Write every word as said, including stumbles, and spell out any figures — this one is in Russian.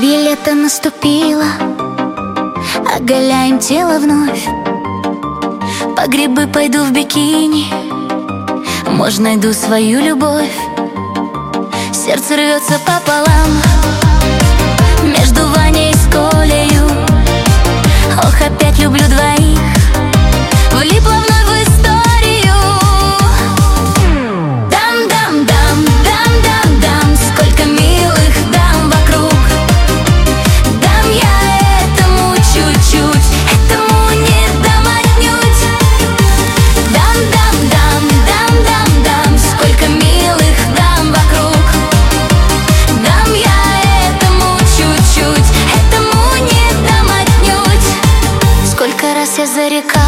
Бабье лето наступило, оголяем тело вновь. По грибы пойду в бикини, может, найду свою любовь. Сердце рвется пополам между Ваней и Колею. Ох, опять люблю двоих, влипла вновь в историю. Дам-дам-дам, дам-дам-дам, сколько милых дам вокруг. Дам я этому чуть-чуть, этому не дам отнюдь. Дам-дам-дам, дам-дам-дам, сколько милых дам вокруг. Дам я этому чуть-чуть, этому не дам отнюдь. Сколько раз я зарекалась